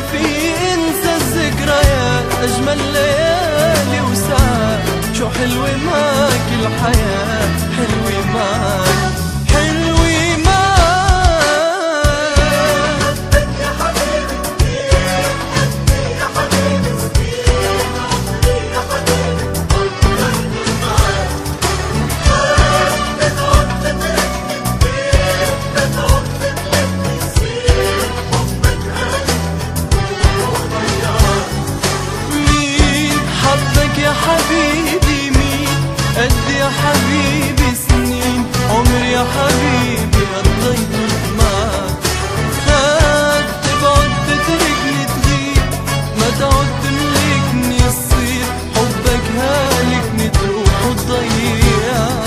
في انسى الذكريات، اجمل ليالي وساعات، شو حلوة معك الحياة، حلوة معك، حلوة معك. حبك يا حبيبي كتير، حبي يا حبيبي كتير، عمري يا حبيبي قلبي معاك. بتعود تتركني كتير، بتعود تتركني كتير، حبك قلبي وضيعك. مين حبك يا حبيبي، مين قد يا حبيبي سنين، عمري يا حبيبي قضيته معك. خاف تبعد تتركني تغيب، ما تعود تملكني تصير، حبك هالكني تروح وتضيعك.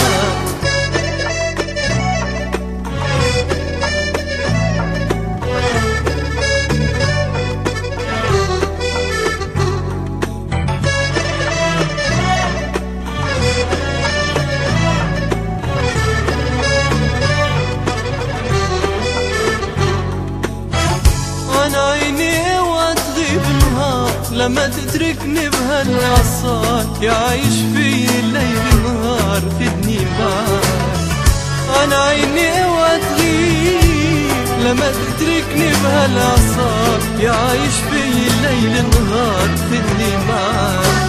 عن عيني وتغيب نهار، لما تتركني بهالعصار، يعيش في الليل نهار، خدني معك. عن عيني وتغيب، لما تتركني بهالعصار، يعيش في الليل نهار، خدني معك.